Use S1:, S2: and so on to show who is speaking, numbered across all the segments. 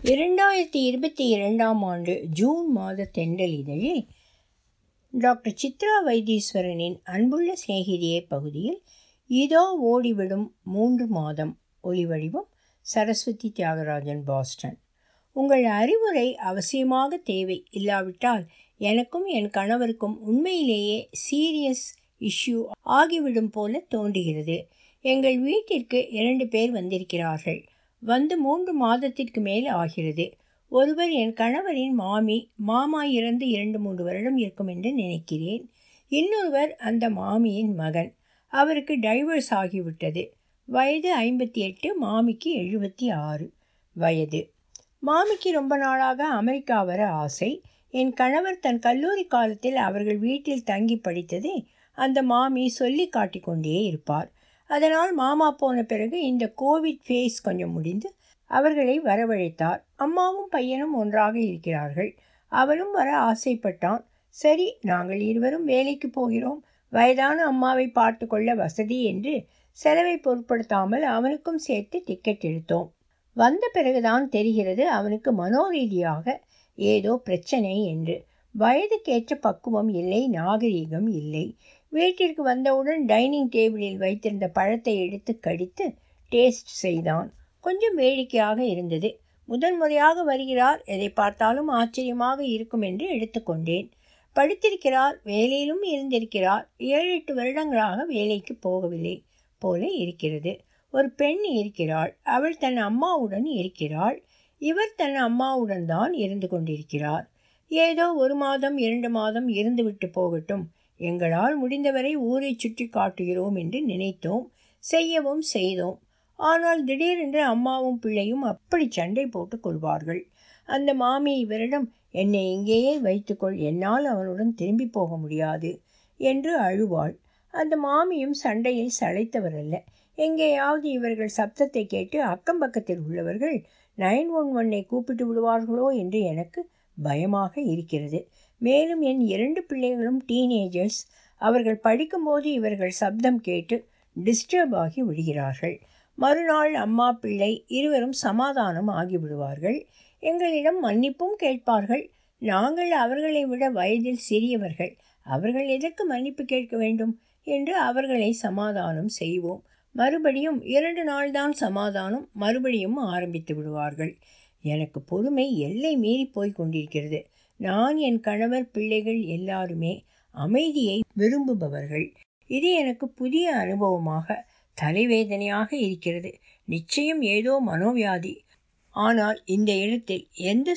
S1: 2022ஆம் ஆண்டு ஜூன் மாத தென்றல் இதழில் டாக்டர் சித்ரா வைத்தீஸ்வரனின் அன்புள்ள சிநேகிதியே பகுதியில் இதோ ஓடிவிடும் 3 மாதம். ஒலிவடிவம் சரஸ்வதி தியாகராஜன், பாஸ்டன். உங்கள் அறிவுரை அவசியமாக தேவை. இல்லாவிட்டால் எனக்கும் என் கணவருக்கும் உண்மையிலேயே சீரியஸ் இஷ்யூ ஆகிவிடும் போல தோன்றுகிறது. எங்கள் வீட்டிற்கு 2 பேர் வந்திருக்கிறார்கள். வந்து 3 மாதத்திற்கு மேல் ஆகிறது. ஒருவர் என் கணவரின் மாமா இறந்து 2-3 வருடம் இருக்கும் என்று நினைக்கிறேன். இன்னொருவர் அந்த மாமியின் மகன். அவருக்கு டைவர்ஸ் ஆகிவிட்டது. வயது 58, மாமிக்கு 76 வயது. மாமிக்கு ரொம்ப நாளாக அமெரிக்கா வர ஆசை. என் கணவர் தன் கல்லூரி காலத்தில் அவர்கள் வீட்டில் தங்கி படித்ததை அந்த மாமி சொல்லி காட்டிக்கொண்டே இருப்பார். அதனால் மாமா போன பிறகு இந்த கோவிட் ஃபேஸ் கொஞ்சம் முடிந்து அவர்களை வரவழைத்தார். அம்மாவும் பையனும் ஒன்றாக இருக்கிறார்கள். அவனும் வர ஆசைப்பட்டான். சரி, நாங்கள் இருவரும் வேலைக்கு போகிறோம், வயதான அம்மாவை பார்த்து கொள்ள வசதி என்று செலவை பொருட்படுத்தாமல் அவனுக்கும் சேர்த்து டிக்கெட் எடுத்தோம். வந்த பிறகுதான் தெரிகிறது அவனுக்கு மனோரீதியாக ஏதோ பிரச்சனை என்று. வயதுக்கேற்ற பக்குவம் இல்லை, நாகரீகம் இல்லை. வீட்டிற்கு வந்தவுடன் டைனிங் டேபிளில் வைத்திருந்த பழத்தை எடுத்து கடித்து டேஸ்ட் செய்தான். கொஞ்சம் வேடிக்கையாக இருந்தது. முதன்முறையாக வருகிறார், எதை பார்த்தாலும் ஆச்சரியமாக இருக்கும் என்று எடுத்துக்கொண்டேன். படித்திருக்கிறார், வேலையிலும் இருந்திருக்கிறார். 7-8 வருடங்களாக வேலைக்கு போகவில்லை போல இருக்கிறது. ஒரு பெண் இருக்கிறாள். அவள் தன் அம்மாவுடன் இருக்கிறாள். இவர் தன் அம்மாவுடன் தான் இருந்து கொண்டிருக்கிறார். ஏதோ 1 மாதம் 2 மாதம் இருந்துவிட்டு போகட்டும், எங்களால் முடிந்தவரை ஊரை சுற்றி காட்டுகிறோம் என்று நினைத்தோம், செய்யவும் செய்தோம். ஆனால் திடீரென்று அம்மாவும் பிள்ளையும் அப்படி சண்டை போட்டு கொள்வார்கள். அந்த மாமி இவரிடம் என்னை இங்கேயே வைத்துக்கொள், என்னால் அவனுடன் திரும்பி போக முடியாது என்று அழுவாள். அந்த மாமியும் சண்டையில் சளைத்தவரல்ல. எங்கேயாவது இவர்கள் சப்தத்தை கேட்டு அக்கம் பக்கத்தில் உள்ளவர்கள் 911ஐ கூப்பிட்டு விடுவார்களோ என்று எனக்கு பயமாக இருக்கிறது. மேலும் என் 2 பிள்ளைகளும் டீனேஜர்ஸ். அவர்கள் படிக்கும்போது இவர்கள் சப்தம் கேட்டு டிஸ்டர்ப் ஆகி விடுகிறார்கள். மறுநாள் அம்மா பிள்ளை இருவரும் சமாதானம் ஆகிவிடுவார்கள். எங்களிடம் மன்னிப்பும் கேட்பார்கள். நாங்கள் அவர்களை விட வயதில் சிறியவர்கள், அவர்கள் எதற்கு மன்னிப்பு கேட்க வேண்டும் என்று அவர்களை சமாதானம் செய்வோம். மறுபடியும் 2 நாள்தான் சமாதானம், மறுபடியும் ஆரம்பித்து விடுவார்கள். எனக்கு பொறுமை எல்லை மீறி போய் கொண்டிருக்கிறது. நான், என் கணவர், பிள்ளைகள் எல்லாருமே அமைதியை விரும்புபவர்கள். இது எனக்கு புதிய அனுபவமாக தலைவேதனையாக இருக்கிறது. நிச்சயம் ஏதோ மனோவியாதி. ஆனால் இந்த இடத்தில் எந்த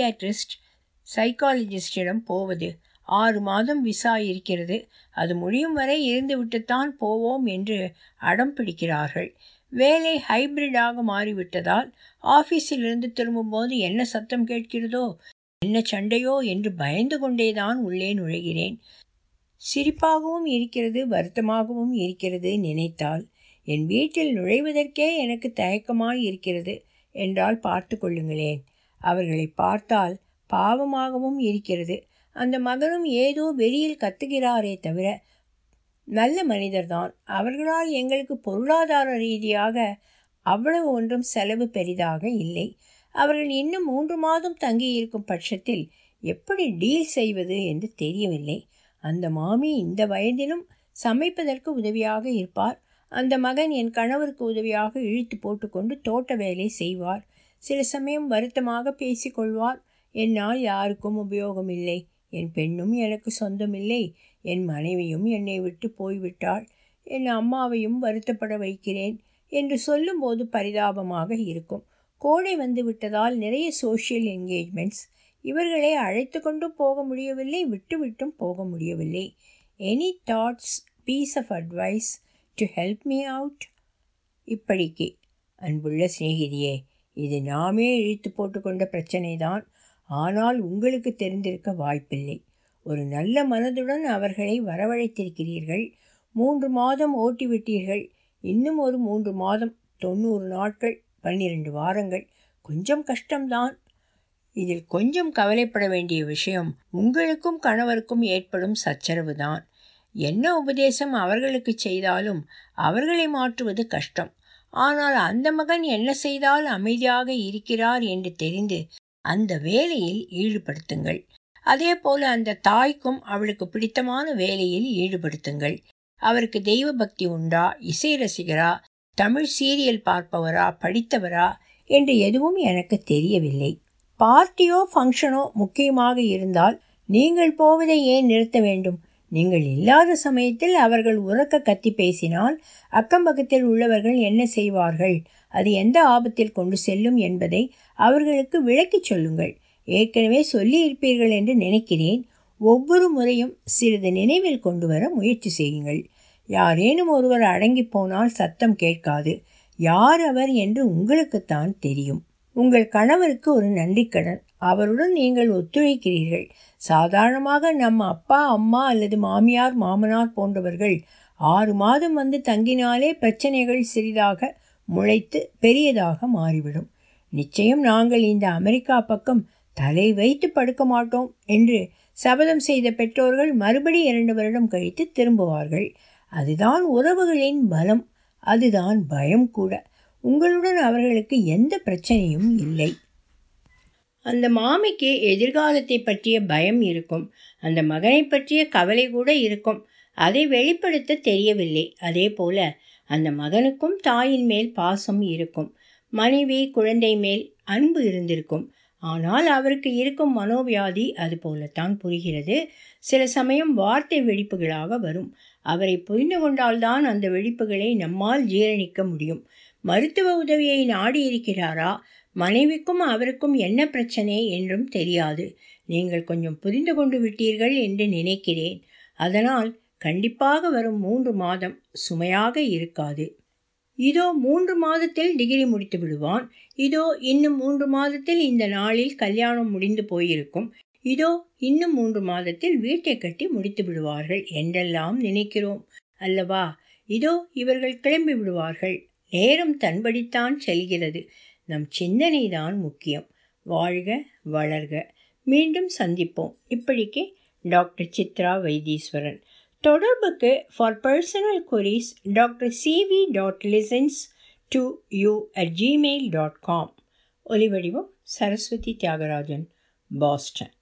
S1: சைக்காலஜிஸ்டிடம் போவது? 6 மாதம் விசா இருக்கிறது, அது முடியும் வரை இருந்துவிட்டுத்தான் போவோம் என்று அடம் பிடிக்கிறார்கள். வேலை ஹைபிரிடாக மாறிவிட்டதால் ஆஃபீஸிலிருந்து திரும்பும்போது என்ன சத்தம் கேட்கிறதோ, என்ன சண்டையோ என்று பயந்து கொண்டேதான் உள்ளே நுழைகிறேன். சிரிப்பாகவும் இருக்கிறது, வருத்தமாகவும் இருக்கிறது நினைத்தால். என் வீட்டில் நுழைவதற்கே எனக்கு தயக்கமாய் இருக்கிறது என்றால் பார்த்து கொள்ளுங்களேன். அவர்களை பார்த்தால் பாவமாகவும் இருக்கிறது. அந்த மகனும் ஏதோ வெளியில் கத்துகிறாரே தவிர நல்ல மனிதர்தான். அவர்களால் எங்களுக்கு பொருளாதார ரீதியாக அவ்வளவு ஒன்றும் செலவு பெரிதாக இல்லை. அவர்கள் இன்னும் 3 மாதம் தங்கியிருக்கும் பட்சத்தில் எப்படி டீல் செய்வது என்று தெரியவில்லை. அந்த மாமி இந்த வயதிலும் சமைப்பதற்கு உதவியாக இருப்பார். அந்த மகன் என் கணவருக்கு உதவியாக இழுத்து போட்டுக்கொண்டு தோட்ட வேலை செய்வார். சில சமயம் வருத்தமாக பேசிக்கொள்வார். என்னால் யாருக்கும் உபயோகம் இல்லை, என் பெண்ணும் எனக்கு சொந்தமில்லை, என் மனைவியும் என்னை விட்டு போய்விட்டாள், என் அம்மாவையும் வருத்தப்பட வைக்கிறேன் என்று சொல்லும்போது பரிதாபமாக இருக்கும். கோடை வந்து விட்டதால் நிறைய சோஷியல் என்கேஜ்மெண்ட்ஸ். இவர்களை அழைத்து கொண்டும் போக முடியவில்லை, விட்டும் போக முடியவில்லை. Any thoughts, piece of advice to help me out? இப்படிக்கு அன்புள்ள சிநேகிதியே, இது நாமே இழுத்து போட்டுக்கொண்ட பிரச்சனை தான். ஆனால் உங்களுக்கு தெரிந்திருக்க வாய்ப்பில்லை. ஒரு நல்ல மனதுடன் அவர்களை வரவழைத்திருக்கிறீர்கள். 3 மாதம் ஓட்டிவிட்டீர்கள். இன்னும் ஒரு 3 மாதம், 90 நாட்கள், 12 வாரங்கள். கொஞ்சம் கஷ்டம்தான். இதில் கொஞ்சம் கவலைப்பட வேண்டிய விஷயம் உங்களுக்கும் கணவருக்கும் ஏற்படும் சச்சரவு தான். என்ன உபதேசம் அவர்களுக்கு செய்தாலும் அவர்களை மாற்றுவது கஷ்டம். ஆனால் அந்த மகன் என்ன செய்தால் அமைதியாக இருக்கிறார் என்று தெரிந்து அந்த வேலையில் ஈடுபடுத்துங்கள். அதே போல அந்த தாய்க்கும் அவளுக்கு பிடித்தமான வேலையில் ஈடுபடுத்துங்கள். அவருக்கு தெய்வ பக்தி உண்டா, இசை ரசிகரா, தமிழ் சீரியல் பார்ப்பவரா, படித்தவரா என்று எதுவும் எனக்கு தெரியவில்லை. பார்ட்டியோ ஃபங்க்ஷனோ முக்கியமாக இருந்தால் நீங்கள் போவதை ஏன் நிறுத்த வேண்டும்? நீங்கள் இல்லாத சமயத்தில் அவர்கள் உரக்க கத்தி பேசினால் அக்கம் பக்கத்தில் உள்ளவர்கள் என்ன செய்வார்கள், அது எந்த ஆபத்தில் கொண்டு செல்லும் என்பதை அவர்களுக்கு விளக்கிச் சொல்லுங்கள். ஏற்கனவே சொல்லி இருப்பீர்கள் என்று நினைக்கிறேன். ஒவ்வொரு முறையும் சிறிது நினைவில் கொண்டு வர முயற்சி செய்யுங்கள். யாரேனும் ஒருவர் அடங்கி போனால் சத்தம் கேட்காது. யார் அவர் என்று உங்களுக்குத்தான் தெரியும். உங்கள் கணவருக்கு ஒரு நன்றிக்கடன். அவருடன் நீங்கள் ஒத்துழைக்கிறீர்கள். சாதாரணமாக நம்ம அப்பா அம்மா அல்லது மாமியார் மாமனார் போன்றவர்கள் 6 மாதம் வந்து தங்கினாலே பிரச்சனைகள் சிறிதாக முளைத்து பெரியதாக மாறிவிடும். நிச்சயம் நாங்கள் இந்த அமெரிக்கா பக்கம் தலை வைத்து படுக்க மாட்டோம் என்று சபதம் செய்த பெற்றோர்கள் மறுபடி 2 வருடம் கழித்து திரும்புவார்கள். அதுதான் உறவுகளின் பலம். அதுதான் பயம் கூட. உங்களுடன் அவர்களுக்கு எந்த பிரச்சனையும் இல்லை. அந்த மாமிக்கு எதிர்காலத்தை பற்றிய பயம் இருக்கும். அந்த மகனை பற்றிய கவலை கூட இருக்கும். அதை வெளிப்படுத்த தெரியவில்லை. அதே போல அந்த மகனுக்கும் தாயின் மேல் பாசம் இருக்கும். மனைவி குழந்தை மேல் அன்பு இருந்திருக்கும். ஆனால் அவருக்கு இருக்கும் மனோவியாதி அது போலத்தான் புரிகிறது. சில சமயம் வார்த்தை வெடிப்புகளாக வரும். அவரை புரிந்து கொண்டால்தான் அந்த வெடிப்புகளை நம்மால் ஜீரணிக்க முடியும். மருத்துவ உதவியை நாடி இருக்கிறாரா, மனைவிக்கும் அவருக்கும் என்ன பிரச்சனை என்றும் தெரியாது. நீங்கள் கொஞ்சம் புரிந்து கொண்டு விட்டீர்கள் என்று நினைக்கிறேன். அதனால் கண்டிப்பாக வரும் 3 மாதம் சுமையாக இருக்காது. இதோ 3 மாதத்தில் டிகிரி முடித்து விடுவான். இதோ இன்னும் 3 மாதத்தில் இந்த நாளில் கல்யாணம் முடிந்து போயிருக்கும். இதோ இன்னும் 3 மாதத்தில் வீட்டை கட்டி முடித்து விடுவார்கள் என்றெல்லாம் நினைக்கிறோம் அல்லவா? இதோ இவர்கள் கிளம்பி விடுவார்கள். நேரம் தன்படித்தான் செல்கிறது. நம் சிந்தனை தான் முக்கியம். வாழ்க வளர்க. மீண்டும் சந்திப்போம். இப்படிக்கு டாக்டர் சித்ரா வைத்தீஸ்வரன். தொடர்புக்கு ஃபார் பர்சனல் queries drcv.listens2you@gmail.com. ஒலிவடிவம் சரஸ்வதி தியாகராஜன், பாஸ்டன்.